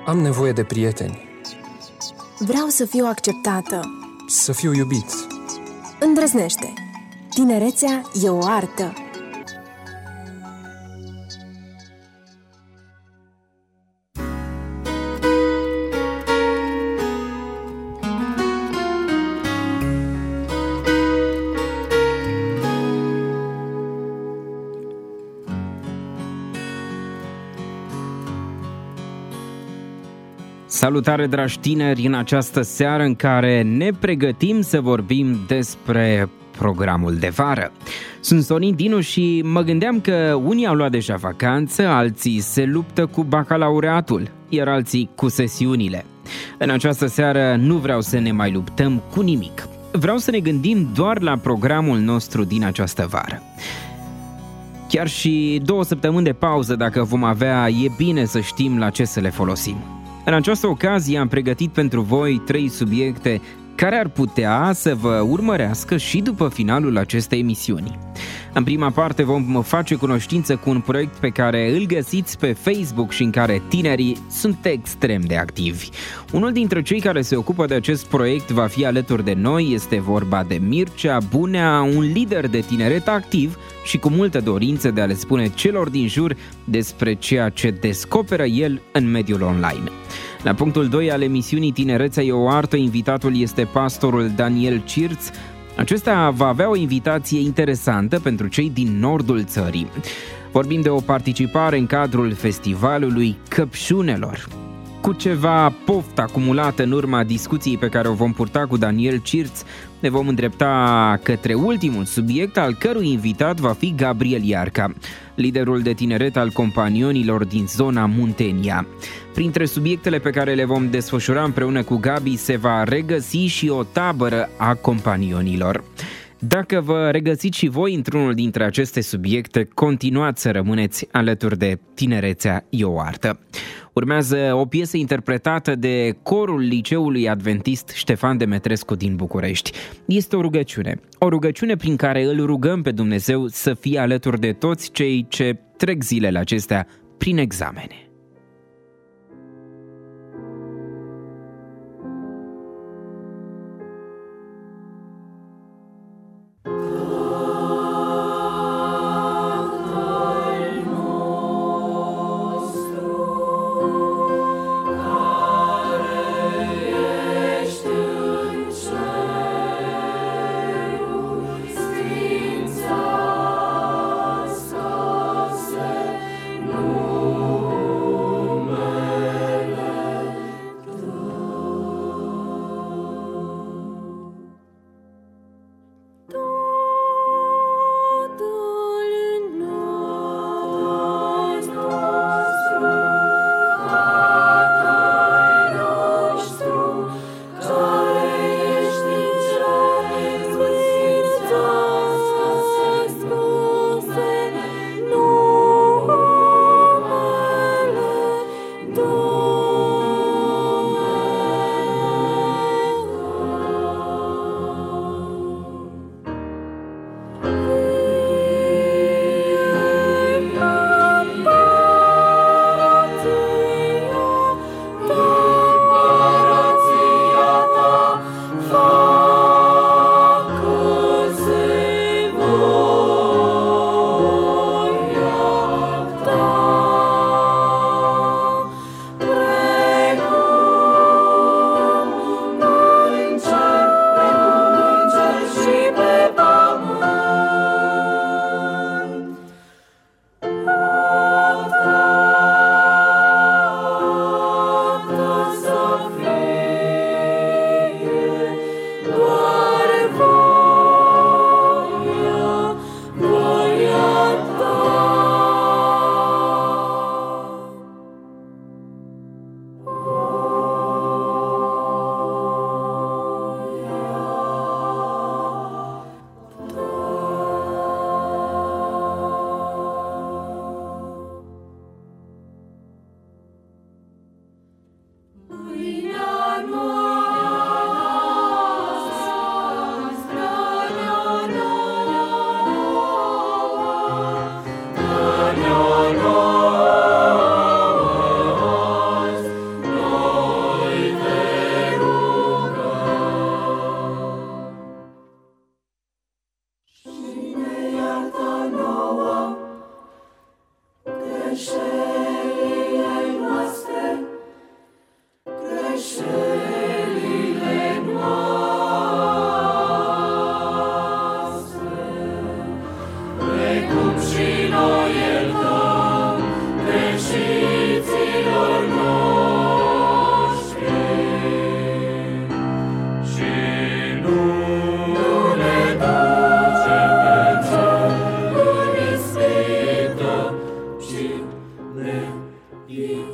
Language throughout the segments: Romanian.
Am nevoie de prieteni. Vreau să fiu acceptată. Să fiu iubit. Îndrăznește. Tinerețea e o artă. Salutare, dragi tineri, în această seară în care ne pregătim să vorbim despre programul de vară. Sunt Sorin Dinu și mă gândeam că unii au luat deja vacanță, alții se luptă cu bacalaureatul, iar alții cu sesiunile. În această seară nu vreau să ne mai luptăm cu nimic. Vreau să ne gândim doar la programul nostru din această vară. Chiar și 2 săptămâni de pauză, dacă vom avea, e bine să știm la ce să le folosim. În această ocazie am pregătit pentru voi 3 subiecte care ar putea să vă urmărească și după finalul acestei emisiuni. În prima parte vom face cunoștință cu un proiect pe care îl găsiți pe Facebook și în care tinerii sunt extrem de activi. Unul dintre cei care se ocupă de acest proiect va fi alături de noi, este vorba de Mircea Bunea, un lider de tineret activ și cu multă dorință de a le spune celor din jur despre ceea ce descoperă el în mediul online. La punctul 2 al emisiunii Tinerețea e o artă, invitatul este pastorul Daniel Cirț. Acesta va avea o invitație interesantă pentru cei din nordul țării. Vorbim de o participare în cadrul festivalului Căpșunelor. Cu ceva poftă acumulată în urma discuției pe care o vom purta cu Daniel Cirț, ne vom îndrepta către ultimul subiect, al cărui invitat va fi Gabriel Iarca, liderul de tineret al Companionilor din zona Muntenia. Printre subiectele pe care le vom desfășura împreună cu Gabi se va regăsi și o tabără a Companionilor. Dacă vă regăsiți și voi într-unul dintre aceste subiecte, continuați să rămâneți alături de Tinerețea e o artă. Urmează o piesă interpretată de corul Liceului Adventist Ștefan Demetrescu din București. Este o rugăciune prin care îl rugăm pe Dumnezeu să fie alături de toți cei ce trec zilele acestea prin examene. Nu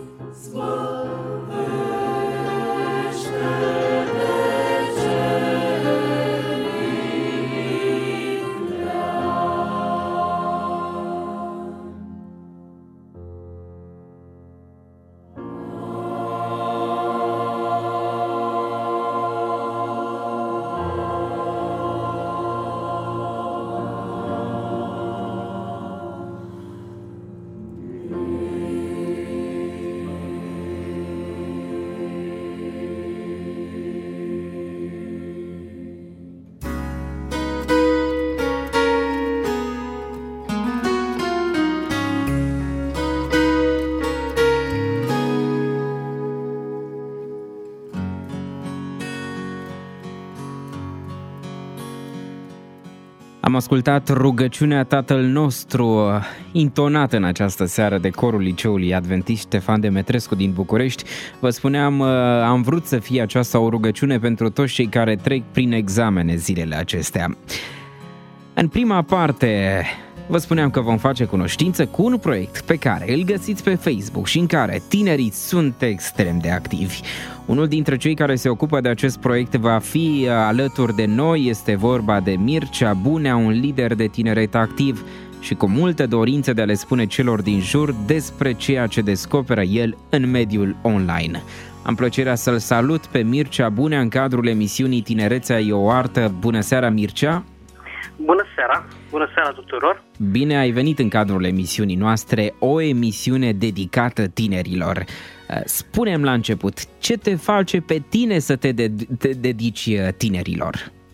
Am ascultat rugăciunea Tatăl Nostru, intonată în această seară de corul Liceului Adventist Ștefan Demetrescu din București. Vă spuneam, am vrut să fie aceasta o rugăciune pentru toți cei care trec prin examene zilele acestea. În prima parte, vă spuneam că vom face cunoștință cu un proiect pe care îl găsiți pe Facebook și în care tinerii sunt extrem de activi. Unul dintre cei care se ocupă de acest proiect va fi alături de noi, este vorba de Mircea Bunea, un lider de tineret activ și cu multe dorințe de a le spune celor din jur despre ceea ce descoperă el în mediul online. Am plăcerea să-l salut pe Mircea Bunea în cadrul emisiunii Tinerețea e o artă. Bună seara, Mircea! Bună seara! Bună seara tuturor! Bine ai venit în cadrul emisiunii noastre, o emisiune dedicată tinerilor. Spune-mi la început, ce te face pe tine să te dedici tinerilor?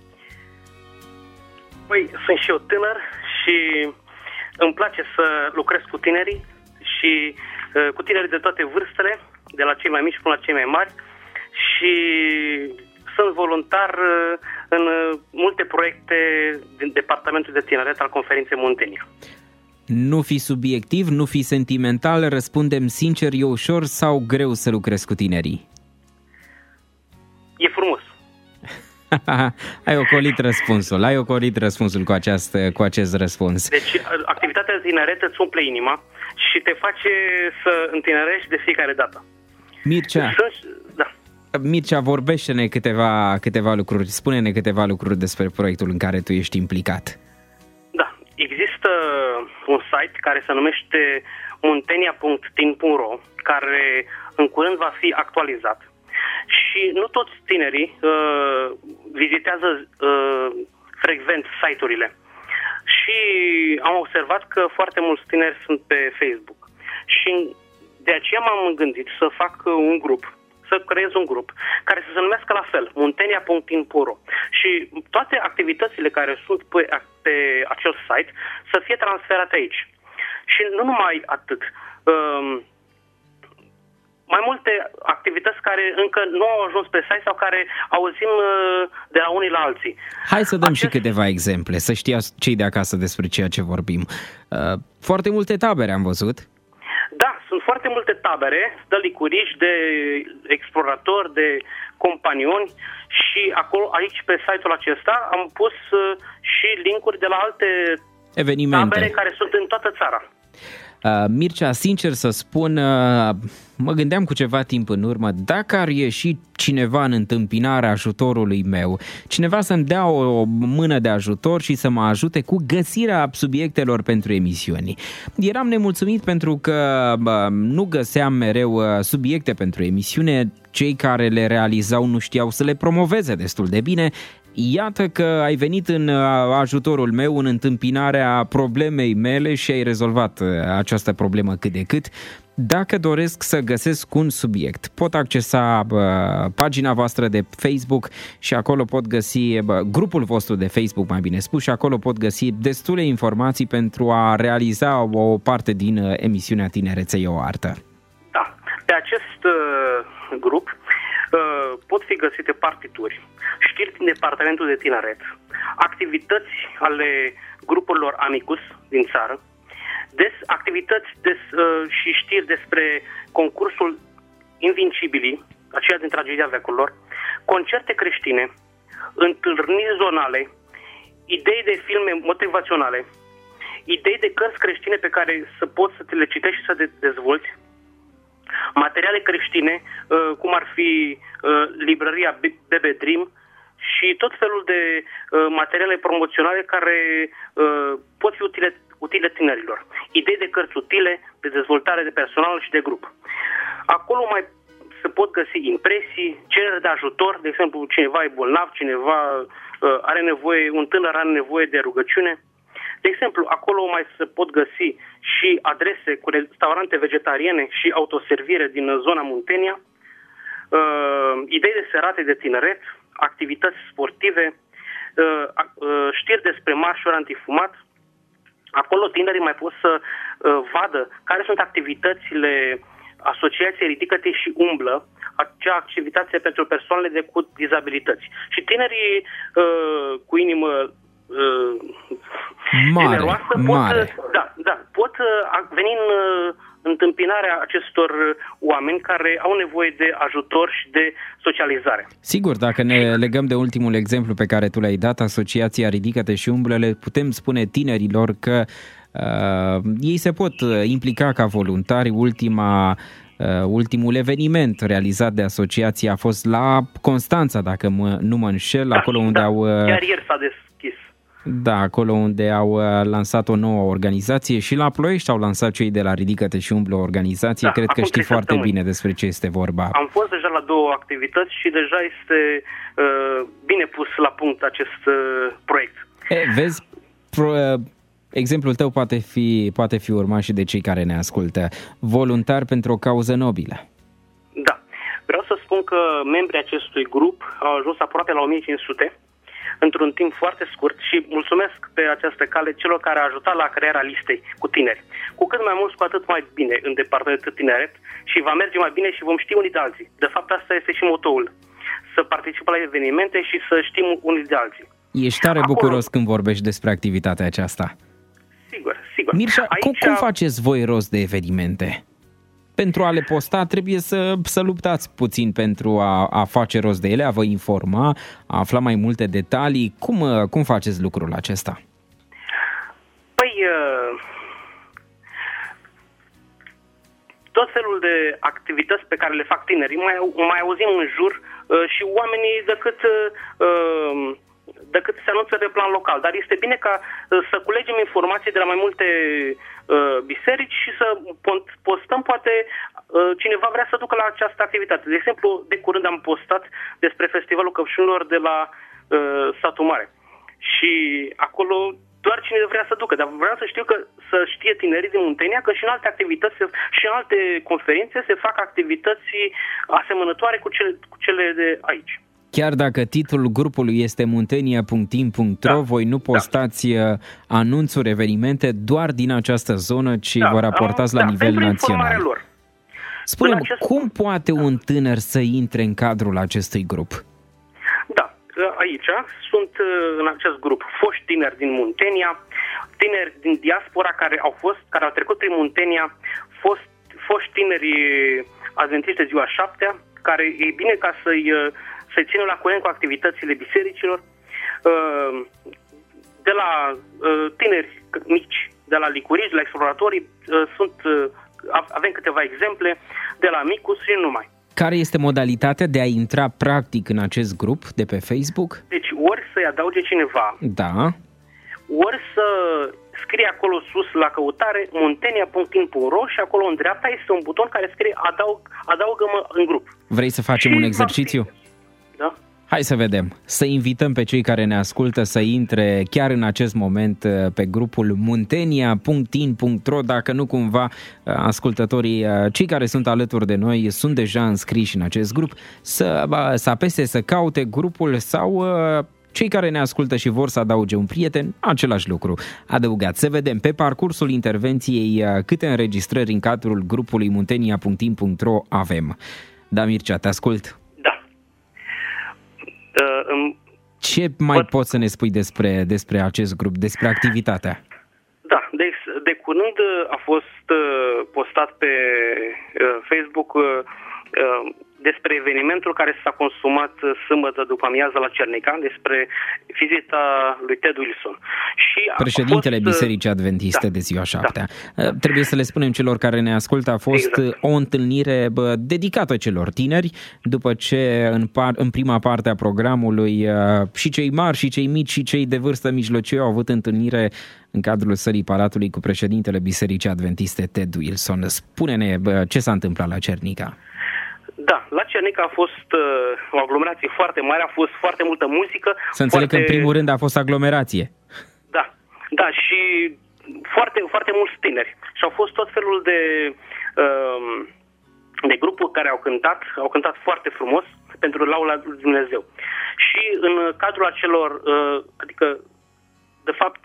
Păi, sunt și eu tânăr și îmi place să lucrez cu tinerii și cu tinerii de toate vârstele, de la cei mai mici până la cei mai mari, și sunt voluntar în multe proiecte din Departamentul de Tineret al Conferinței Muntenia. Nu fi subiectiv, nu fi sentimental, răspundem sincer, e ușor sau greu să lucrezi cu tinerii? E frumos. Ai ocolit răspunsul cu acest răspuns. Deci activitatea de tineret îți umple inima și te face să întinerești de fiecare dată. Mircea, vorbește-ne câteva lucruri, spune-ne câteva lucruri despre proiectul în care tu ești implicat. Da, există un site care se numește muntenia.tin.ro, care în curând va fi actualizat. Și nu toți tinerii vizitează frecvent site-urile. Și am observat că foarte mulți tineri sunt pe Facebook. Și de aceea m-am gândit să fac un grup, să creez un grup care să se numească la fel, muntenia.tin.ro, și toate activitățile care sunt pe acel site să fie transferate aici. Și nu numai atât, mai multe activități care încă nu au ajuns pe site sau care auzim de la unii la alții. Hai să dăm și câteva exemple, să știa cei de acasă despre ceea ce vorbim. Foarte multe tabere am văzut. Da, sunt foarte multe tabere de licurici, de exploratori, de companioni și acolo, aici pe site-ul acesta am pus și linkuri de la alte evenimente, tabere care sunt în toată țara. Mircea, sincer să spun, mă gândeam cu ceva timp în urmă, dacă ar ieși cineva în întâmpinarea ajutorului meu, cineva să-mi dea o mână de ajutor și să mă ajute cu găsirea subiectelor pentru emisiuni. Eram nemulțumit pentru că nu găseam mereu subiecte pentru emisiune, cei care le realizau nu știau să le promoveze destul de bine. Iată că ai venit în ajutorul meu, în întâmpinarea problemei mele și ai rezolvat această problemă cât de cât. Dacă doresc să găsesc un subiect, pot accesa pagina voastră de Facebook și acolo pot găsi grupul vostru de Facebook, mai bine spus, și acolo pot găsi destule informații pentru a realiza o parte din emisiunea Tinerețea e o artă. Da, pe acest grup pot fi găsite partituri, știri din Departamentul de Tineret, activități ale grupurilor Amicus din țară, activități și știri despre concursul Invincibilii, aceea din Tragedia veacurilor, concerte creștine, întâlniri zonale, idei de filme motivaționale, idei de cărți creștine pe care să poți să te le citești și să te dezvolți, materiale creștine, cum ar fi librăria Bebe Dream și tot felul de materiale promoționale care pot fi utile tinerilor. Idei de cărți utile, de dezvoltare de personal și de grup. Acolo mai se pot găsi impresii, cereri de ajutor, de exemplu, cineva e bolnav, cineva are nevoie, un tânăr are nevoie de rugăciune. De exemplu, acolo mai se pot găsi și adrese cu restaurante vegetariene și autoservire din zona Muntenia, idei de serate de tineret, activități sportive, știri despre marșuri antifumat. Acolo tinerii mai pot să vadă care sunt activitățile asociației Ridică-te și umblă, acea activitate pentru persoanele cu dizabilități. Și tinerii cu inimă pot veni în întâmpinarea acestor oameni care au nevoie de ajutor și de socializare. Sigur, dacă ne legăm de ultimul exemplu pe care tu l-ai dat, Asociația Ridică-te și umblă, le putem spune tinerilor că ei se pot implica ca voluntari. Ultimul eveniment realizat de asociație a fost la Constanța, dacă nu mă înșel, acolo unde au... Chiar ieri s-a deschis. Da, acolo unde au lansat o nouă organizație și la Ploiești au lansat cei de la Ridică-te și umblă o organizație. Cred că știi foarte bine despre ce este vorba. Am fost deja la 2 activități și deja este bine pus la punct acest proiect. Vezi, exemplul tău poate fi urmat și de cei care ne ascultă. Voluntar pentru o cauză nobilă. Da. Vreau să spun că membrii acestui grup au ajuns aproape la 1500 într-un timp foarte scurt și mulțumesc pe această cale celor care au ajutat la crearea listei cu tineri. Cu cât mai mulți, cu atât mai bine în departamentul tineret și va merge mai bine și vom ști unii de alții. De fapt, asta este și motoul. Să participăm la evenimente și să știm unii de alții. Ești tare bucuros când vorbești despre activitatea aceasta. Sigur, sigur. Mircea, cum faceți voi rost de evenimente? Pentru a le posta trebuie să luptați puțin pentru a face rost de ele, a vă informa, a afla mai multe detalii. Cum faceți lucrul acesta? Păi, tot felul de activități pe care le fac tinerii, mai auzim în jur și oamenii decât se anunță de plan local. Dar este bine ca să culegem informații de la mai multe biserici și să postăm, poate cineva vrea să ducă la această activitate. De exemplu, de curând am postat despre Festivalul Căpșunilor de la Satu Mare. Și acolo doar cine vrea să ducă. Dar vreau să știu să știe tinerii din Muntenia că și în alte activități și în alte conferințe se fac activități asemănătoare cu cele de aici. Chiar dacă titlul grupului este muntenia.in.ro, voi nu postați anunțuri, evenimente doar din această zonă, ci vă raportați la nivel național. Spune-mi, cum poate un tânăr să intre în cadrul acestui grup? Da, aici sunt în acest grup foști tineri din Muntenia, tineri din diaspora care au trecut prin Muntenia, foști tineri adventiști de ziua 7-a, care e bine ca să-i țină la curent cu activitățile bisericilor, de la tineri mici, de la licurici, de la exploratorii, avem câteva exemple, de la Micus și numai. Care este modalitatea de a intra practic în acest grup de pe Facebook? Deci ori să-i adauge cineva, da, ori să scrie acolo sus la căutare muntenia.in.ro și acolo în dreapta este un buton care scrie adaugă-mă în grup. Vrei să facem un exercițiu? Da. Hai să vedem. Să invităm pe cei care ne ascultă să intre chiar în acest moment pe grupul muntenia.in.ro. Dacă nu cumva ascultătorii, cei care sunt alături de noi, sunt deja înscriși în acest grup, să apese, să caute grupul sau cei care ne ascultă și vor să adauge un prieten, același lucru. Adăugați, să vedem pe parcursul intervenției câte înregistrări în cadrul grupului muntenia.in.ro avem. Da, Mircea, te ascult. Ce mai poți să ne spui despre acest grup, despre activitatea? Da, de curând a fost postat pe Facebook despre evenimentul care s-a consumat sâmbătă după amiază la Cernica, despre vizita lui Ted Wilson. Și președintele Bisericii Adventiste de ziua 7. Trebuie să le spunem celor care ne ascultă, a fost o întâlnire dedicată celor tineri, după ce în prima parte a programului și cei mari și cei mici și cei de vârstă mijlocie au avut întâlnire în cadrul sălii Palatului cu președintele Bisericii Adventiste Ted Wilson. Spune-ne ce s-a întâmplat la Cernica. Da, la Cernica a fost o aglomerație foarte mare, a fost foarte multă muzică. Să înțeleg că în primul rând a fost aglomerație. Da, și foarte, foarte mulți tineri. Și au fost tot felul de grupuri care au cântat foarte frumos pentru lauda lui Dumnezeu. Și în cadrul acelor, adică, de fapt,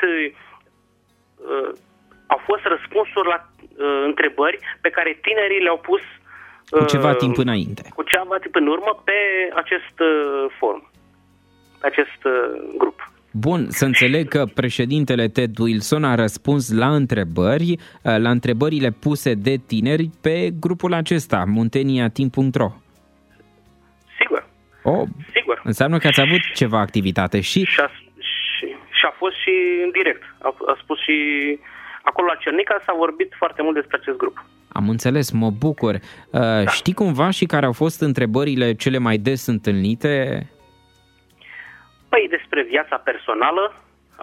au fost răspunsuri la întrebări pe care tinerii le-au pus cu ceva timp înainte. Cu ceva timp în urmă pe acest forum, pe acest grup. Bun, să înțeleg că președintele Ted Wilson a răspuns la întrebările puse de tineri pe grupul acesta, munteniateam.ro. Sigur. Sigur. Înseamnă că ați avut ceva activitate și a fost și în direct. A spus și acolo la Cernica s-a vorbit foarte mult despre acest grup. Am înțeles, mă bucur. Da. Știi cumva și care au fost întrebările cele mai des întâlnite? Păi despre viața personală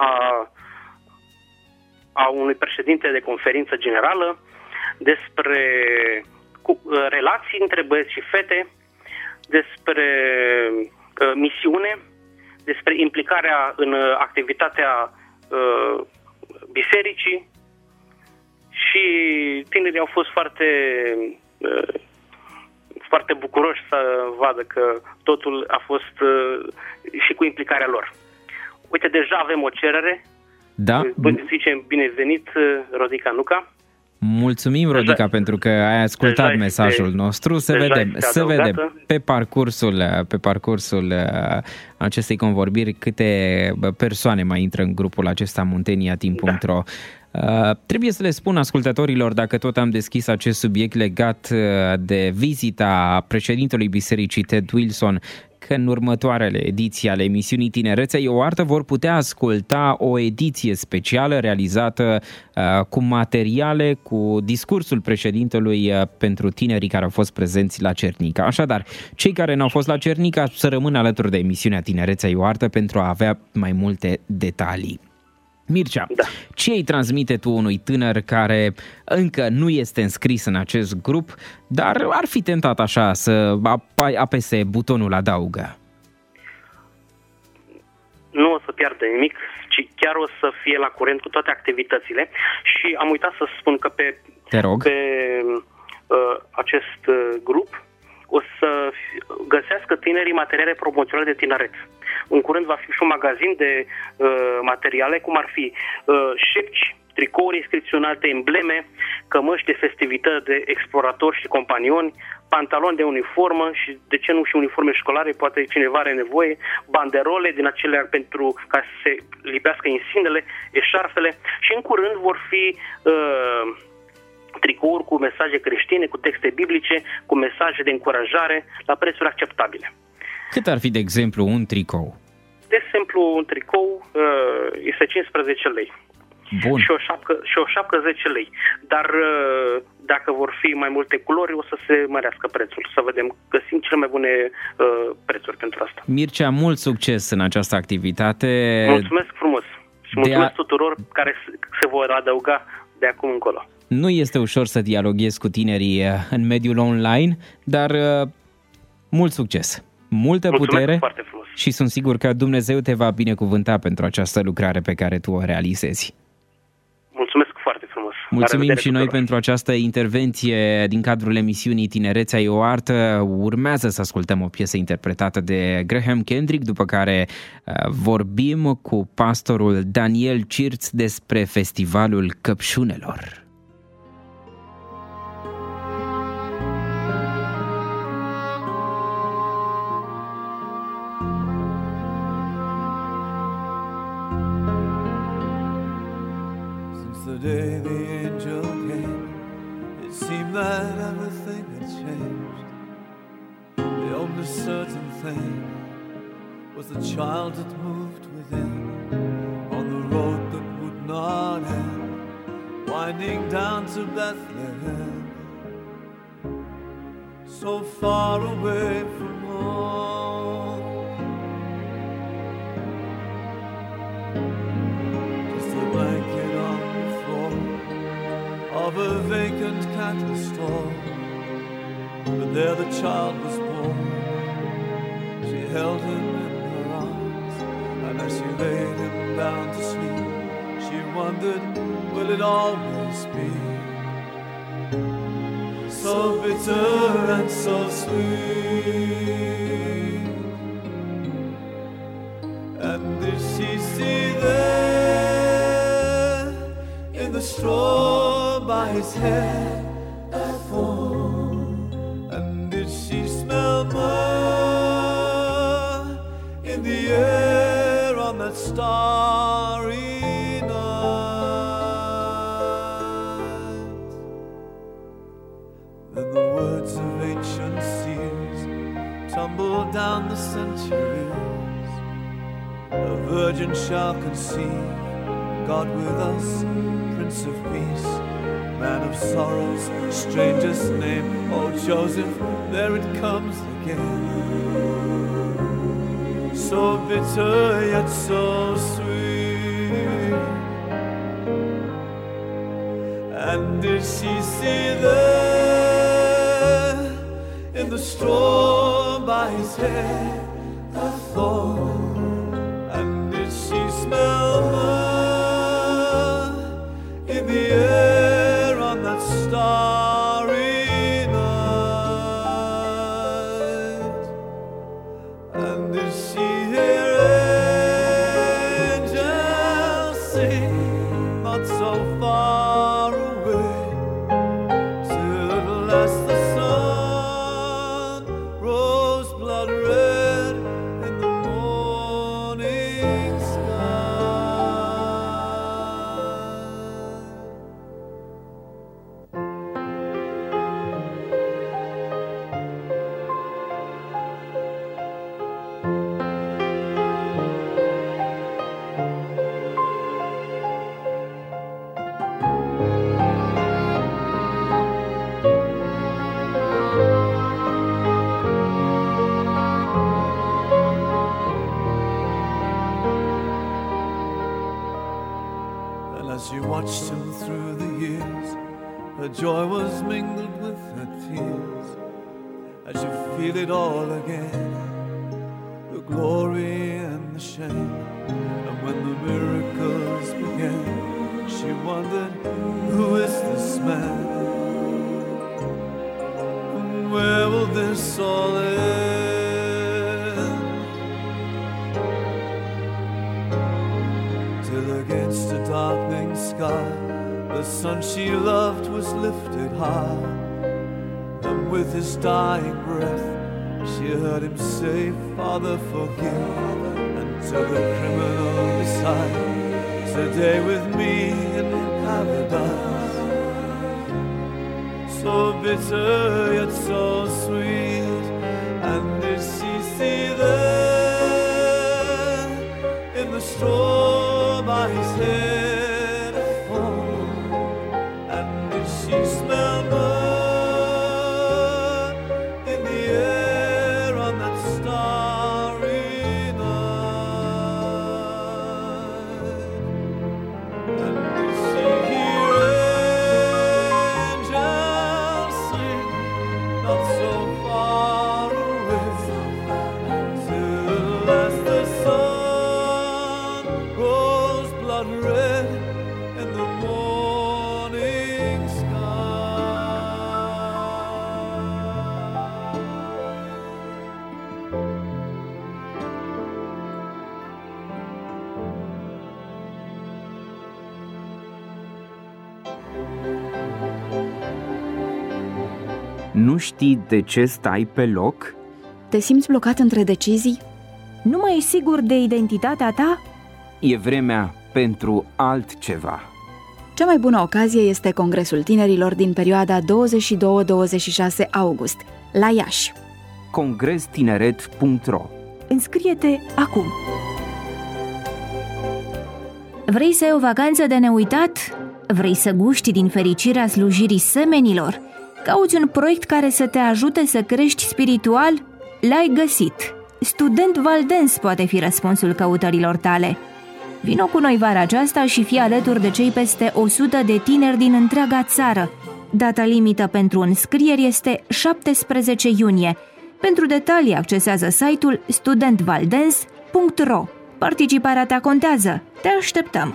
a unui președinte de conferință generală, despre relații între băieți și fete, despre misiune, despre implicarea în activitatea bisericii și tinerii au fost foarte bucuroși să vadă că totul a fost și cu implicarea lor. Uite, deja avem o cerere. Da. Zicem binevenit, Rodica Nuca. Mulțumim, Rodica, pentru că ai ascultat mesajul nostru. Să vedem pe parcursul acestei convorbiri câte persoane mai intră în grupul acesta munteniateam.ro. Trebuie să le spun ascultătorilor, dacă tot am deschis acest subiect legat de vizita președintelui Bisericii Ted Wilson, că în următoarele ediții ale emisiunii Tinerețea e o artă vor putea asculta o ediție specială realizată cu materiale, cu discursul președintelui pentru tinerii care au fost prezenți la Cernica. Așadar, cei care n-au fost la Cernica să rămână alături de emisiunea Tinerețea e o artă pentru a avea mai multe detalii. Mircea, ce îi transmite tu unui tânăr care încă nu este înscris în acest grup, dar ar fi tentat așa să apese butonul adaugă? Nu o să piardă nimic, ci chiar o să fie la curent cu toate activitățile. Și am uitat să spun că pe acest grup o să găsească tinerii materiale promoționale de tineret. În curând va fi și un magazin de materiale, cum ar fi șepci, tricouri inscripționate, embleme, cămăși de festivități de exploratori și companioni, pantaloni de uniformă și, de ce nu, și uniforme școlare, poate cineva are nevoie, banderole din acelea pentru ca să se lipească insignele, eșarfele și în curând vor fi tricouri cu mesaje creștine, cu texte biblice, cu mesaje de încurajare la prețuri acceptabile. Cât ar fi, de exemplu, un tricou? De exemplu, un tricou este 15 lei. Bun. Și o șapcă 10 lei. Dar dacă vor fi mai multe culori, o să se mărească prețul. Să vedem, găsim cele mai bune prețuri pentru asta. Mircea, mult succes în această activitate. Mulțumesc frumos. Și mulțumesc tuturor care se vor adăuga de acum încolo. Nu este ușor să dialoghezi cu tinerii în mediul online, dar mult succes, multă putere și sunt sigur că Dumnezeu te va binecuvânta pentru această lucrare pe care tu o realizezi. Mulțumesc foarte frumos. Mulțumim și noi pentru această intervenție din cadrul emisiunii Tinerețea e o artă. Urmează să ascultăm o piesă interpretată de Graham Kendrick, după care vorbim cu pastorul Daniel Cirț despre Festivalul Căpșunelor. The day the angel came, it seemed that everything had changed. certain thing was the child that moved within, on the road that would not end, winding down to Bethlehem, so far away from home. Just a blanket on the floor of a vacant cattle stall, but there the child was born. She held him in her arms, and as she laid him down to sleep, she wondered, will it always be so bitter and so sweet? And did she see there in the straw by his head a thorn? And did she smell myrrh in the air on that starry night? Then the words of ancient seers tumbled down the centuries. A virgin shall conceive, God with us, Prince of Peace, Man of sorrows, strangest name. Oh Joseph, there it comes again, so bitter yet so sweet. And did she see there in the straw by his head a thorn? And did she smell myrrh in the air on that starry night? And did she hear angels sing not so far away, till at last the sun rose blood red in the morning sky? And as she watched him through the years, her joy was mingled with her tears, as you feel it all again, the glory and the shame. And when the miracles began, she wondered, who is this man? And where will this all end? Till against a darkening sky, the sun she loved was lifted high, and with his dying breath she heard him say, Father, forgive. And to the criminal beside, today with me in paradise, so bitter yet so sweet. And did she see there in the straw by his head a thorn? And did she smell myrrh in the air on that starry night? And did she hear angels sing not so far away, till at last the sun rose blood red in the morning sky? Nu știi de ce stai pe loc? Te simți blocat între decizii? Nu mai ești sigur de identitatea ta? E vremea pentru altceva. Cea mai bună ocazie este Congresul Tinerilor din perioada 22-26 august, la Iași. www.congrestineret.ro. Înscrie-te acum! Vrei să ai o vacanță de neuitat? Vrei să guști din fericirea slujirii semenilor? Cauți un proiect care să te ajute să crești spiritual? L-ai găsit! Student Valdense poate fi răspunsul căutărilor tale. Vino cu noi vara aceasta și fii alături de cei peste 100 de tineri din întreaga țară. Data limită pentru înscrieri este 17 iunie. Pentru detalii accesează site-ul studentvaldense.ro. Participarea ta contează. Te așteptăm!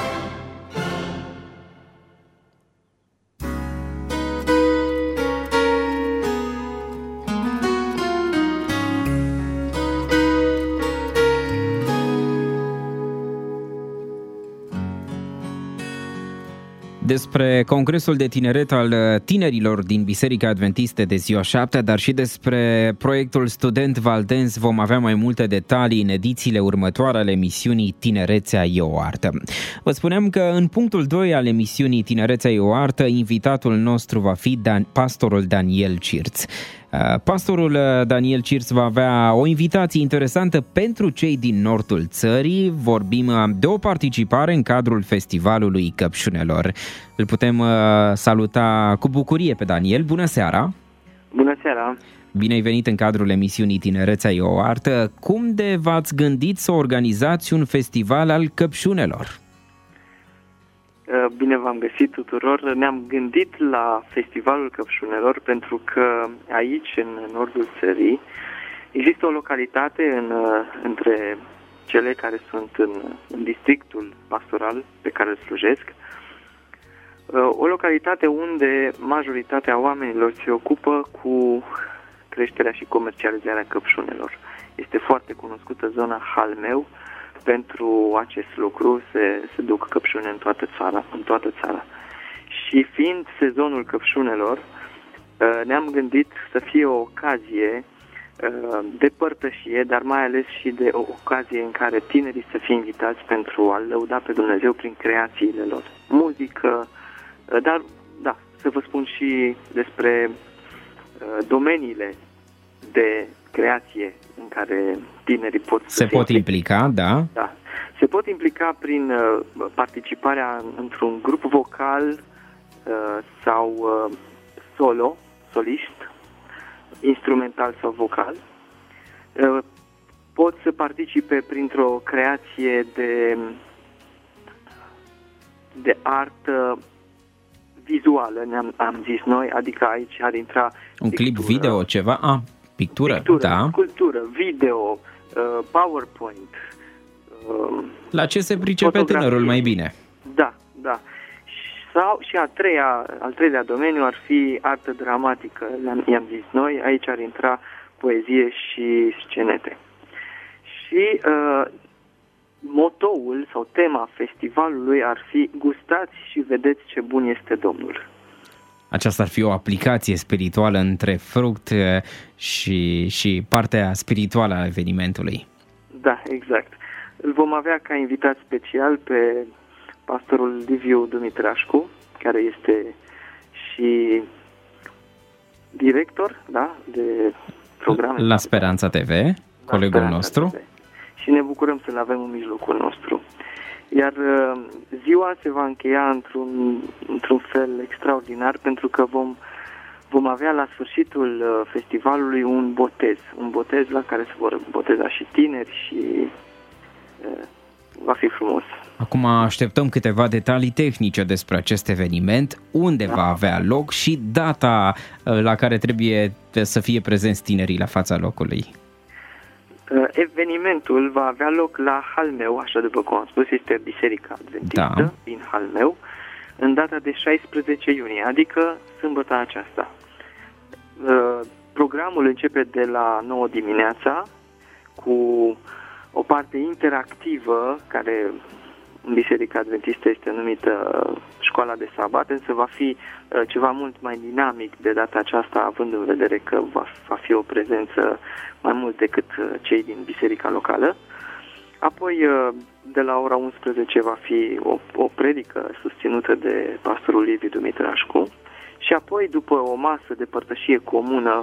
Despre Congresul de Tineret al tinerilor din Biserica Adventistă de Ziua 7, dar și despre proiectul Student Valdense vom avea mai multe detalii în edițiile următoare ale emisiunii Tinerețea e o artă. Vă spuneam că în punctul 2 al emisiunii Tinerețea e o artă, invitatul nostru va fi pastorul Daniel Cirț. Pastorul Daniel Cirț va avea o invitație interesantă pentru cei din nordul țării. Vorbim de o participare în cadrul Festivalului Căpșunelor. Îl putem saluta cu bucurie pe Daniel. Bună seara! Bună seara! Bine ai venit în cadrul emisiunii Tinerețea e o artă. Cum de v-ați gândit să organizați un festival al căpșunelor? Bine v-am găsit tuturor. Ne-am gândit la Festivalul Căpșunelor pentru că aici, în nordul țării, există o localitate între cele care sunt în districtul pastoral pe care îl slujesc, o localitate unde majoritatea oamenilor se ocupă cu creșterea și comercializarea căpșunelor. Este foarte cunoscută zona Halmeu. Pentru acest lucru se duc căpșune în toată țara. Și fiind sezonul căpșunelor, ne-am gândit să fie o ocazie de părtășie, dar mai ales și de o ocazie în care tinerii să fie invitați pentru a lăuda pe Dumnezeu prin creațiile lor. Muzică, dar da, să vă spun și despre domeniile de creație în care tinerii pot se pot implica, da? Da. Se pot implica prin participarea într-un grup vocal sau solist, instrumental sau vocal. Pot să participe printr-o creație de artă vizuală, am zis noi, adică aici ar intra un clip video, ceva? Pictură, da. Sculptură, video, PowerPoint. La ce se pricepe tânărul mai bine? Da. Sau și al treilea domeniu ar fi artă dramatică, i-am zis noi, aici ar intra poezie și scenete. Și motoul sau tema festivalului ar fi gustați și vedeți ce bun este Domnul. Aceasta ar fi o aplicație spirituală între fruct și partea spirituală a evenimentului. Da, exact. Îl vom avea ca invitat special pe pastorul Liviu Dumitrașcu, care este și director, da, de programe la Speranța TV, colegul nostru. TV. Și ne bucurăm să-l avem în mijlocul nostru. Iar ziua se va încheia într-un fel extraordinar, pentru că vom avea la sfârșitul festivalului un botez la care se vor boteza și tineri și va fi frumos. Acum așteptăm câteva detalii tehnice despre acest eveniment, unde va avea loc și data la care trebuie să fie prezenți tinerii la fața locului. Evenimentul va avea loc la Halmeu, așa după cum am spus, este Biserica Adventistă din Halmeu, în data de 16 iunie, adică sâmbătă aceasta. Programul începe de la 9 dimineața cu o parte interactivă care în Biserica Adventistă este numită Școala de Sabat, însă va fi ceva mult mai dinamic de data aceasta, având în vedere că va fi o prezență mai mult decât cei din biserica locală. Apoi, de la ora 11 va fi o predică susținută de pastorul Liviu Dumitrașcu și apoi, după o masă de părtășie comună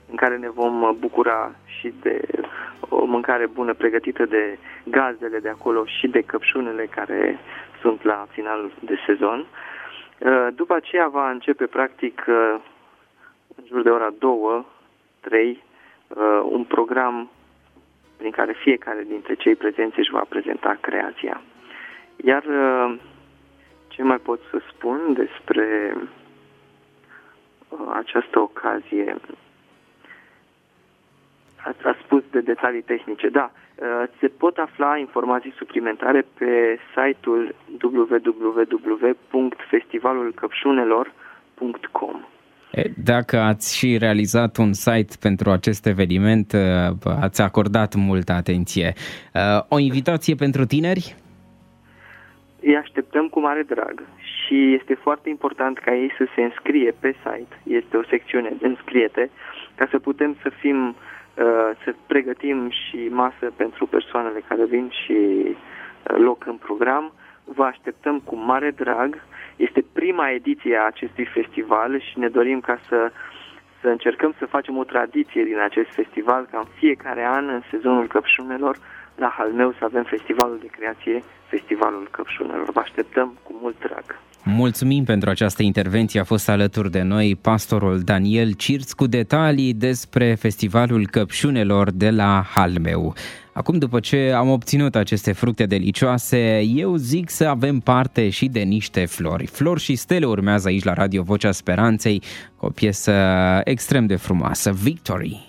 în care ne vom bucura și de o mâncare bună pregătită de gazdele de acolo și de căpșunele care sunt la finalul de sezon. După aceea va începe practic în jur de ora 2-3 un program prin care fiecare dintre cei prezenți își va prezenta creația. Iar ce mai pot să spun despre această ocazie? Ați spus de detalii tehnice. Da, se pot afla informații suplimentare pe site-ul www.festivalulcăpșunelor.com. Dacă ați și realizat un site pentru acest eveniment, ați acordat multă atenție. O invitație pentru tineri? Îi așteptăm cu mare drag și este foarte important ca ei să se înscrie pe site. Este o secțiune de înscriete ca să putem să pregătim și masă pentru persoanele care vin și loc în program. Vă așteptăm cu mare drag. Este prima ediție a acestui festival și ne dorim ca să încercăm să facem o tradiție din acest festival, ca în fiecare an, în sezonul căpșunelor, la Halmeu să avem festivalul de creație, Festivalul Căpșunelor. Vă așteptăm cu mult drag. Mulțumim pentru această intervenție. A fost alături de noi pastorul Daniel Cirț cu detalii despre Festivalul Căpșunelor de la Halmeu. Acum, după ce am obținut aceste fructe delicioase, eu zic să avem parte și de niște flori. Flori și stele urmează aici la Radio Vocea Speranței cu o piesă extrem de frumoasă, Victory.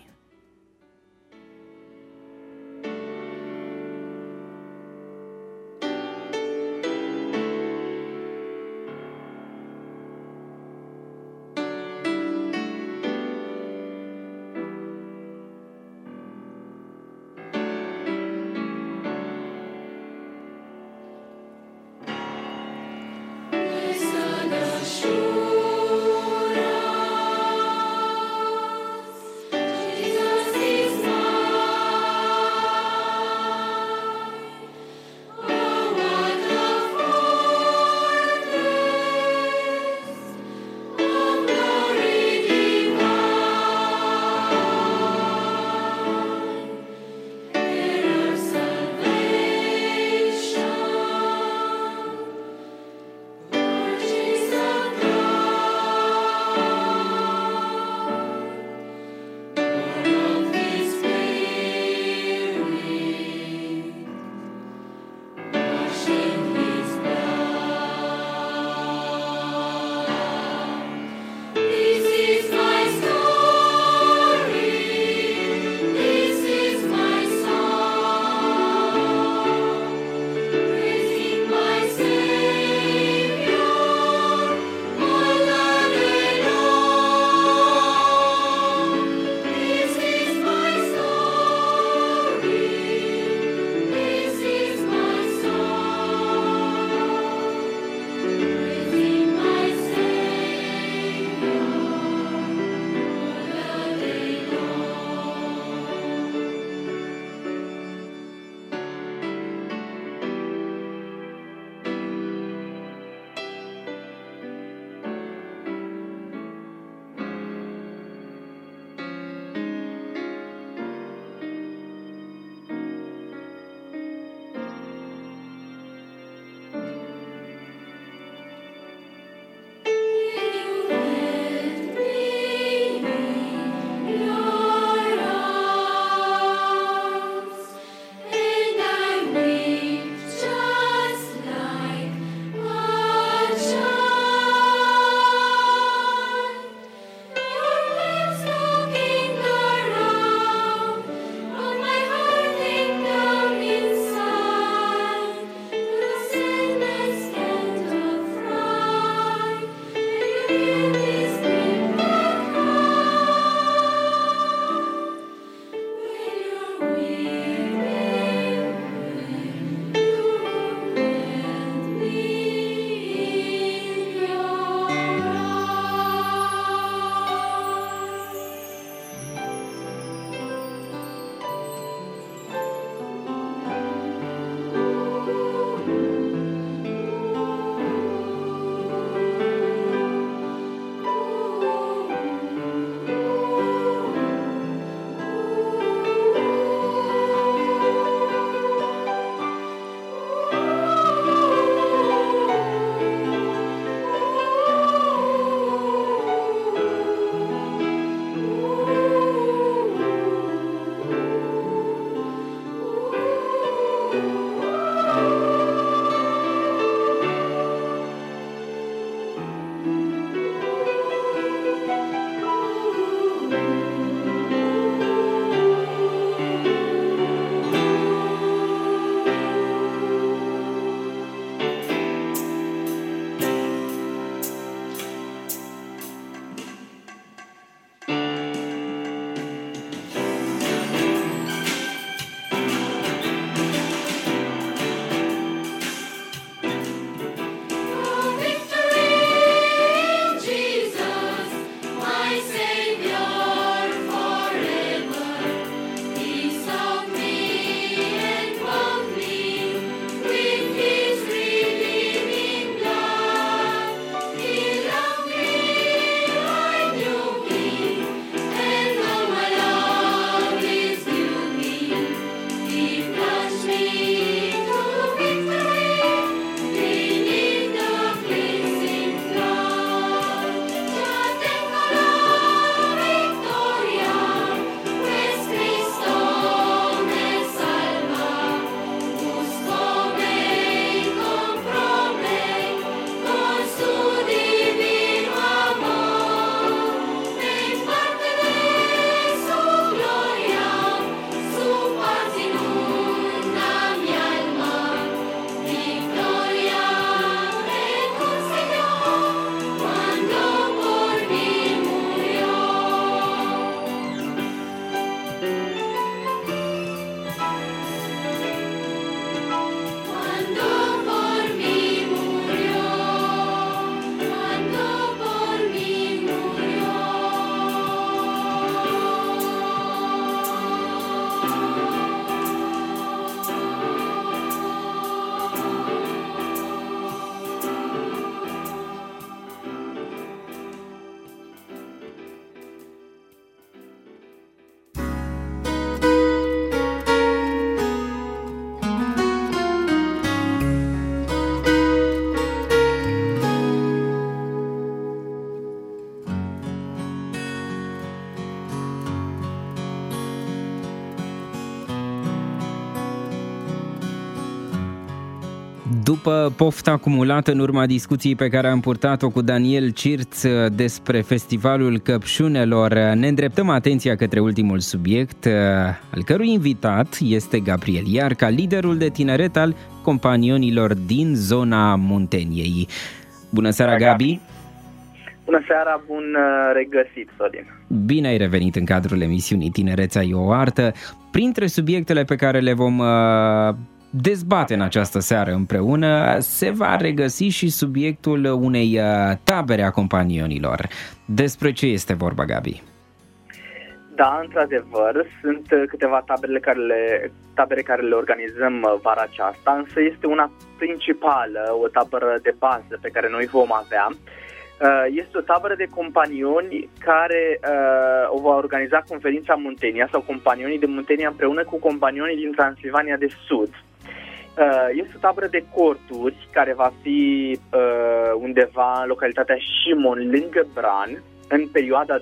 După pofta acumulată în urma discuției pe care am purtat-o cu Daniel Cirț despre Festivalul Căpșunelor, ne îndreptăm atenția către ultimul subiect, al cărui invitat este Gabriel Iarca, liderul de tineret al companionilor din zona Munteniei. Bună seara, Gabi! Bună seara, bun regăsit, Sorin! Bine ai revenit în cadrul emisiunii Tinerețea e o artă. Printre subiectele pe care le vom dezbate în această seară împreună se va regăsi și subiectul unei tabere a companionilor. Despre ce este vorba, Gabi? Da, într-adevăr, sunt câteva tabere care le organizăm vara aceasta, însă este una principală, o tabără de bază pe care noi vom avea. Este o tabără de companioni care o va organiza Conferința Muntenia sau Companionii de Muntenia împreună cu companionii din Transilvania de Sud. Este o tabără de corturi care va fi undeva în localitatea Șimon, lângă Bran, în perioada 25-29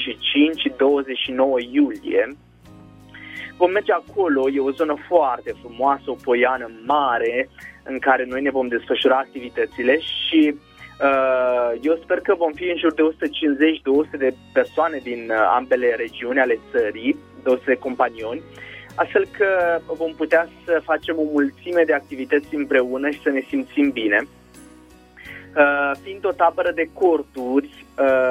iulie. Vom merge acolo, e o zonă foarte frumoasă, o poiană mare în care noi ne vom desfășura activitățile și eu sper că vom fi în jur de 150-200 de persoane din ambele regiuni ale țării, 200 de companioni, astfel că vom putea să facem o mulțime de activități împreună și să ne simțim bine. Fiind o tabără de corturi,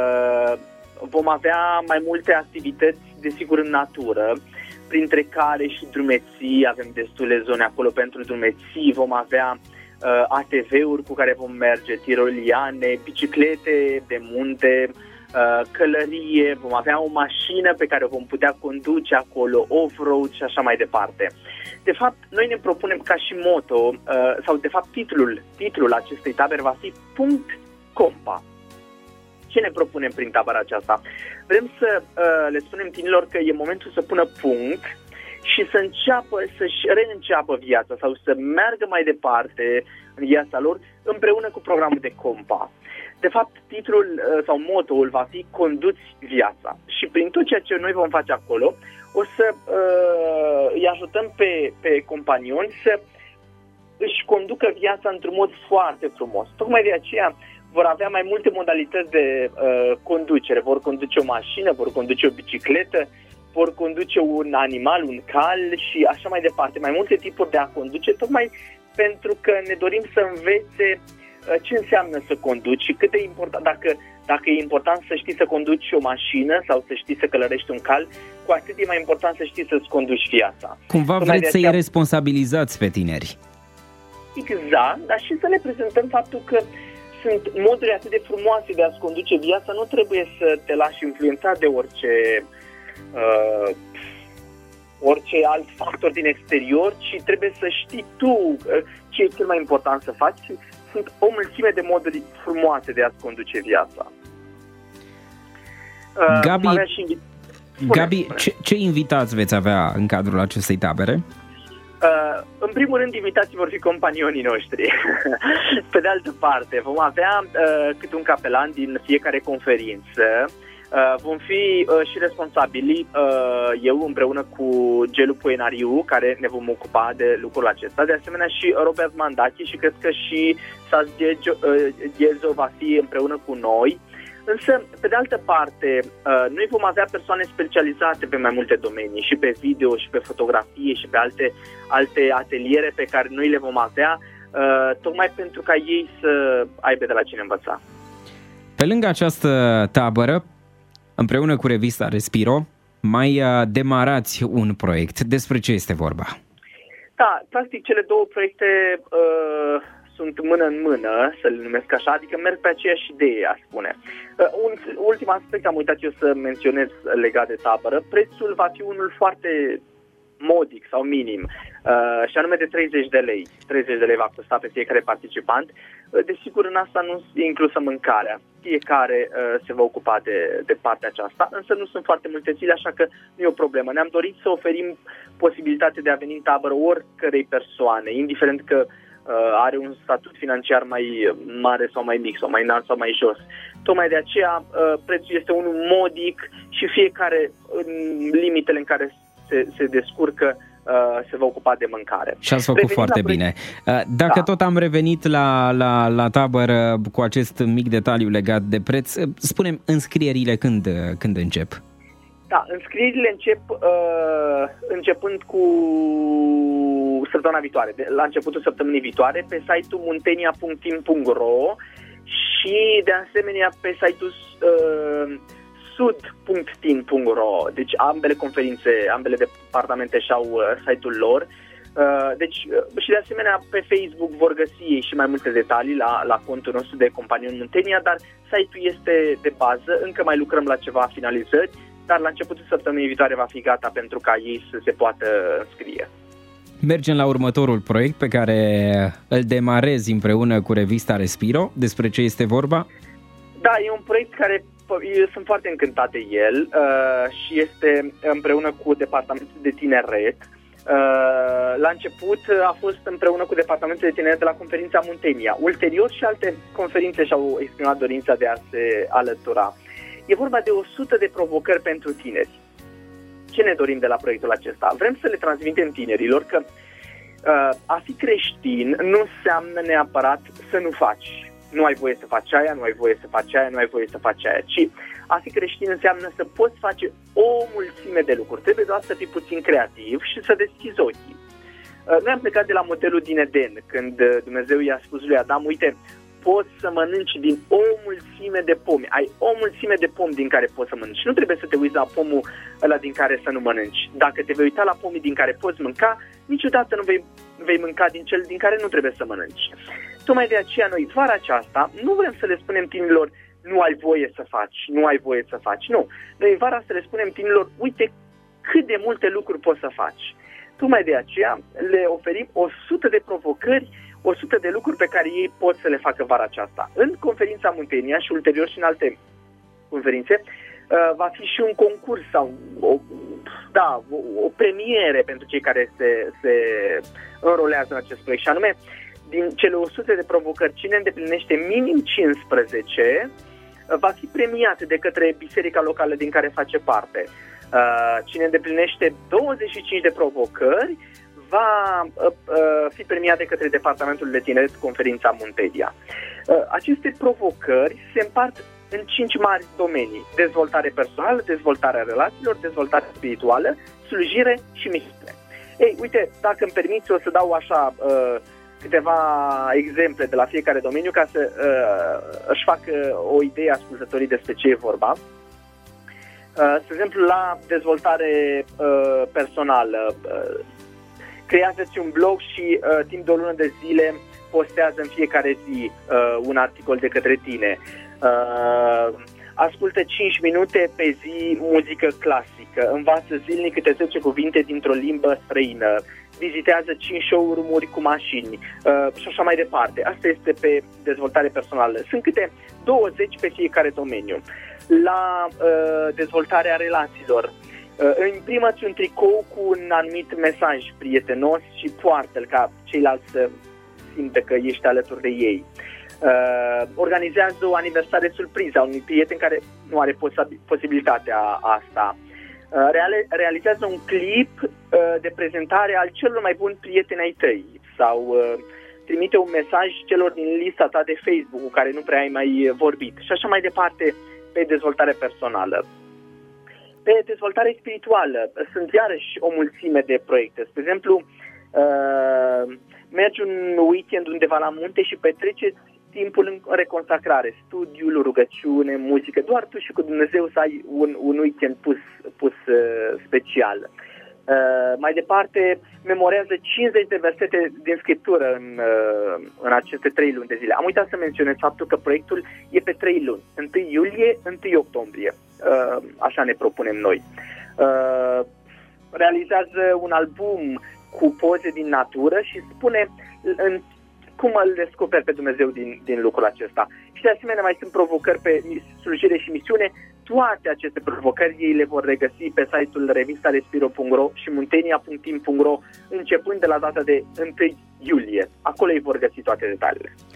vom avea mai multe activități, desigur, în natură, printre care și drumeții, avem destule zone acolo pentru drumeții, vom avea ATV-uri cu care vom merge, tiroliane, biciclete de munte, călărie, vom avea o mașină pe care o vom putea conduce acolo, off-road și așa mai departe. De fapt, noi ne propunem ca și moto, sau de fapt titlul acestei tabere va fi Punct Compa. Ce ne propunem prin tabăra aceasta? Vrem să le spunem tinerilor că e momentul să pună punct și să-și reînceapă viața sau să meargă mai departe în viața lor împreună cu programul de Compa. De fapt, titlul sau motoul va fi Conduți viața și prin tot ceea ce noi vom face acolo o să îi ajutăm pe companioni să își conducă viața într-un mod foarte frumos. Tocmai de aceea vor avea mai multe modalități de conducere. Vor conduce o mașină, vor conduce o bicicletă, vor conduce un animal, un cal și așa mai departe. Mai multe tipuri de a conduce, tocmai pentru că ne dorim să învețe ce înseamnă să conduci și cât de important, dacă e important să știi să conduci o mașină sau să știi să călărești un cal, cu atât e mai important să știi să-ți conduci viața. Cumva vreți să-i responsabilizați pe tineri. Exact, dar și să le prezentăm faptul că sunt moduri atât de frumoase de a-ți conduce viața, nu trebuie să te lași influențat de orice alt factor din exterior, ci trebuie să știi tu ce e cel mai important să faci. Sunt o mulțime de moduri frumoase de a-ți conduce viața. Gabi, ce invitați veți avea în cadrul acestei tabere? În primul rând, invitații vor fi companionii noștri. Pe de altă parte, vom avea câte un capelan din fiecare conferință. Vom fi și responsabili, eu împreună cu Gelu Poenariu, care ne vom ocupa de lucrul acesta, de asemenea și Robert Mandachi și cred că și Sas Ghezo va fi împreună cu noi. Însă, pe de altă parte, noi vom avea persoane specializate pe mai multe domenii, și pe video, și pe fotografie, și pe alte ateliere pe care noi le vom avea, tocmai pentru ca ei să aibă de la cine învăța. Pe lângă această tabără, împreună cu revista Respiro, mai demarați un proiect. Despre ce este vorba? Da, practic cele două proiecte sunt mână în mână, să le numesc așa, adică merg pe aceeași idee, aș spune. Un ultim aspect am uitat eu să menționez legat de tabără. Prețul va fi unul foarte modic sau minim, și anume de 30 de lei. 30 de lei va costa pe fiecare participant. Desigur, în asta nu e inclusă mâncarea. Fiecare se va ocupa de partea aceasta, însă nu sunt foarte multe zile, așa că nu e o problemă. Ne-am dorit să oferim posibilitatea de a veni în tabără oricărei persoane, indiferent că are un statut financiar mai mare sau mai mic, sau mai înalt sau mai jos. Tocmai de aceea prețul este unul modic și fiecare în limitele în care se descurcă se va ocupa de mâncare. Și ați făcut foarte bine. Dacă tot am revenit la tabără cu acest mic detaliu legat de preț, spune-mi, înscrierile când încep? Da, înscrierile încep începând cu săptămâna viitoare, la începutul săptămânii viitoare, pe site-ul muntenia.team.ro și de asemenea pe site-ul sud.team.ro. Deci ambele conferințe, ambele departamente și-au site-ul lor. Și de asemenea pe Facebook vor găsi ei și mai multe detalii la contul nostru de Companion Muntenia, dar site-ul este de bază, încă mai lucrăm la ceva finalizări, dar la începutul săptămânii viitoare va fi gata pentru ca ei să se poată înscrie. Mergem la următorul proiect pe care îl demarezi împreună cu revista Respiro. Despre ce este vorba? Da, e un proiect care eu sunt foarte încântat de el și este împreună cu Departamentul de Tineret. La început a fost împreună cu Departamentul de Tineret de la conferința Muntenia. Ulterior și alte conferințe și-au exprimat dorința de a se alătura. E vorba de 100 de provocări pentru tineri. Ce ne dorim de la proiectul acesta? Vrem să le transmitem tinerilor că a fi creștin nu înseamnă neapărat să nu faci. Nu ai voie să faci aia, nu ai voie să faci aia, nu ai voie să faci aia, ci a fi creștin înseamnă să poți face o mulțime de lucruri. Trebuie doar să fii puțin creativ și să deschizi ochii. Noi am plecat de la modelul din Eden, când Dumnezeu i-a spus lui Adam, uite, poți să mănânci din o mulțime de pomi. Ai o mulțime de pomi din care poți să mănânci. Nu trebuie să te uiți la pomul ăla din care să nu mănânci. Dacă te vei uita la pomii din care poți mânca, niciodată nu vei mânca din cel din care nu trebuie să mănânci. Tocmai de aceea noi, vara aceasta, nu vrem să le spunem tinerilor, nu ai voie să faci, nu ai voie să faci. Nu. Noi vara să le spunem tinerilor, uite cât de multe lucruri poți să faci. Tocmai de aceea le oferim 100 de provocări, 100 de lucruri pe care ei pot să le facă vara aceasta. În conferința Muntenia și ulterior și în alte conferințe va fi și un concurs sau o premiere pentru cei care se înrolează în acest proiect. Și anume, din cele 100 de provocări, cine îndeplinește minim 15 va fi premiat de către biserica locală din care face parte. Cine îndeplinește 25 de provocări va fi premiat de către Departamentul de Tineret Conferința Muntenia. Aceste provocări se împart în 5 mari domenii: dezvoltare personală, dezvoltarea relațiilor, dezvoltare spirituală, slujire și misiune. Ei, uite, dacă îmi permiți, o să dau așa câteva exemple de la fiecare domeniu ca să își facă o idee ascultătorii despre ce e vorba. De exemplu, la dezvoltare personală, creează-ți un blog și timp de o lună de zile postează în fiecare zi un articol de către tine. Ascultă 5 minute pe zi muzică clasică, învață zilnic câte 10 cuvinte dintr-o limbă străină, vizitează 5 showroom-uri cu mașini și așa mai departe. Asta este pe dezvoltare personală. Sunt câte 20 pe fiecare domeniu. La dezvoltarea relațiilor, imprima-ți un tricou cu un anumit mesaj prietenos și poartă-l ca ceilalți să simtă că ești alături de ei. Organizează o aniversare surpriză a unui prieten care nu are posibilitatea asta. Realizează un clip de prezentare al celor mai buni prieteni ai tăi sau trimite un mesaj celor din lista ta de Facebook cu care nu prea ai mai vorbit și așa mai departe pe dezvoltare personală. Pe dezvoltare spirituală sunt iarăși o mulțime de proiecte. Spre exemplu, mergi un weekend undeva la munte și petreceți timpul în reconsacrare, studiul, rugăciune, muzică, doar tu și cu Dumnezeu să ai un weekend pus special. Mai departe, memorează 50 de versete din Scriptură în aceste 3 luni de zile. Am uitat să menționez faptul că proiectul e pe 3 luni, 1 iulie, 1 octombrie. Așa ne propunem noi. Realizează un album cu poze din natură și spune cum îl descoperi pe Dumnezeu din lucrul acesta. Și de asemenea mai sunt provocări pe slujire și misiune. Toate aceste provocări ei le vor regăsi pe site-ul revistarespiro.ro și muntenia.team.ro începând de la data de 1 iulie. Acolo ei vor găsi toate detaliile.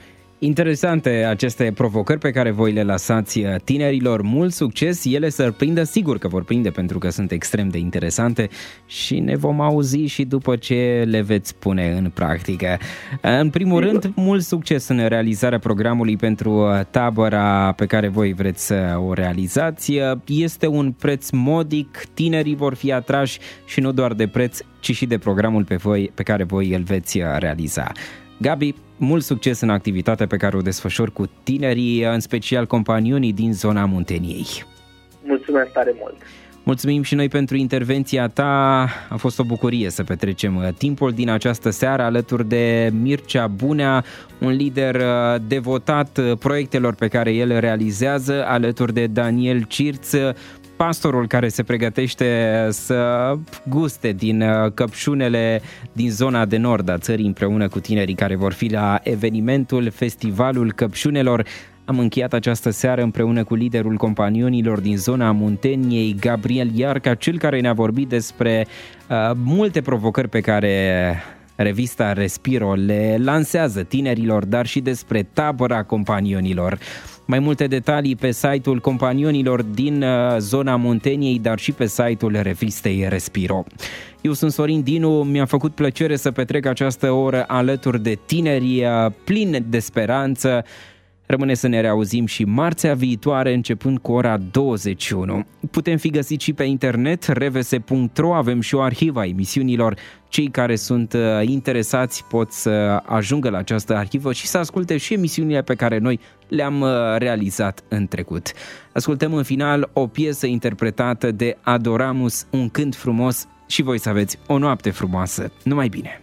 Interesante aceste provocări pe care voi le lăsați tinerilor. Mult succes, ele să prindă, sigur că vor prinde pentru că sunt extrem de interesante și ne vom auzi și după ce le veți pune în practică. În primul rând, mult succes în realizarea programului pentru tabăra pe care voi vreți să o realizați. Este un preț modic, tinerii vor fi atrași și nu doar de preț, ci și de programul pe care voi îl veți realiza. Gabi, mult succes în activitatea pe care o desfășori cu tinerii, în special companionii din zona Munteniei. Mulțumesc tare mult! Mulțumim și noi pentru intervenția ta, a fost o bucurie să petrecem timpul din această seară alături de Mircea Bunea, un lider devotat proiectelor pe care el realizează, alături de Daniel Cirț, pastorul care se pregătește să guste din căpșunele din zona de nord a țării împreună cu tinerii care vor fi la evenimentul Festivalul Căpșunelor. Am încheiat această seară împreună cu liderul companionilor din zona Munteniei, Gabriel Iarca, cel care ne-a vorbit despre multe provocări pe care revista Respiro le lansează tinerilor, dar și despre tabăra companionilor. Mai multe detalii pe site-ul companionilor din zona Munteniei, dar și pe site-ul revistei Respiro. Eu sunt Sorin Dinu, mi-a făcut plăcere să petrec această oră alături de tineri plini de speranță. Rămâne să ne reauzim și marțea viitoare, începând cu ora 21. Putem fi găsiți și pe internet, revs.ro, avem și o arhivă a emisiunilor. Cei care sunt interesați pot să ajungă la această arhivă și să asculte și emisiunile pe care noi le-am realizat în trecut. Ascultăm în final o piesă interpretată de Adoramus, un cânt frumos, și voi să aveți o noapte frumoasă. Numai bine!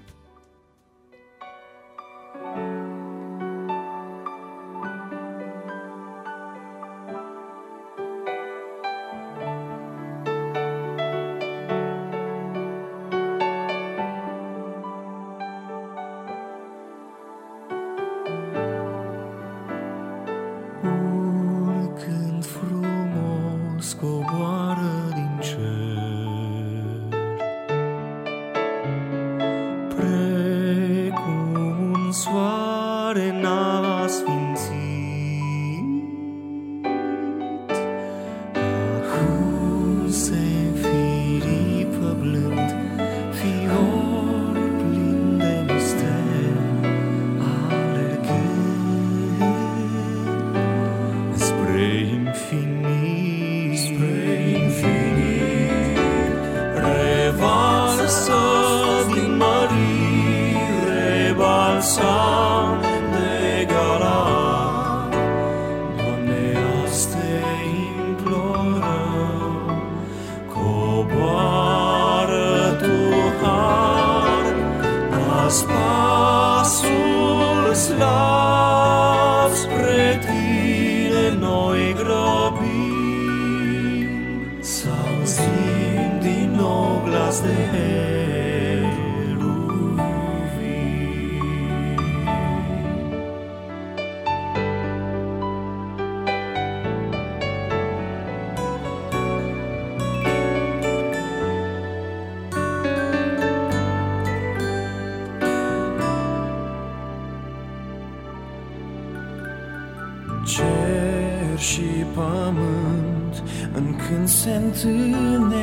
Cer și pământ în când se întâlnesc,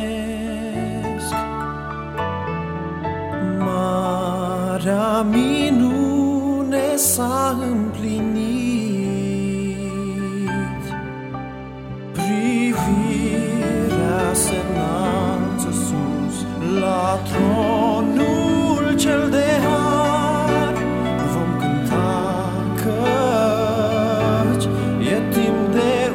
marea minune s-a împlinit. Privirea se înalță sus la tronul cel de har. Vom cânta căci e timp de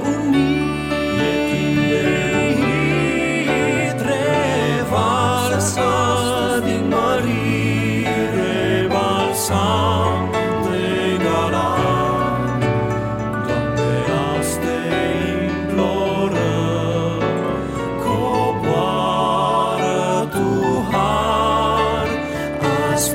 unit. Revalsă din mărire, balsam de galan. Doamne, azi te implorăm, coboară Tu har. Azi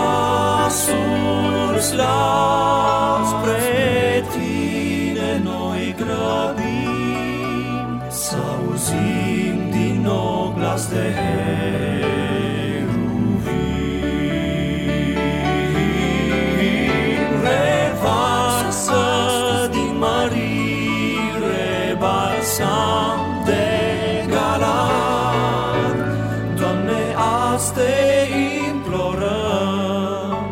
pasul slav spre Tine noi grăbim, să auzim din nou glas de heruvim. azi te implorăm,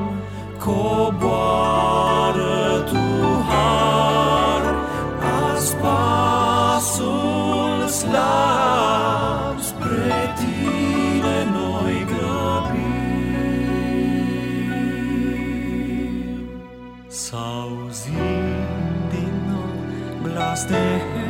coboară tu har, azi pasul slab spre tine noi grăbim. S-auzim din nou glas de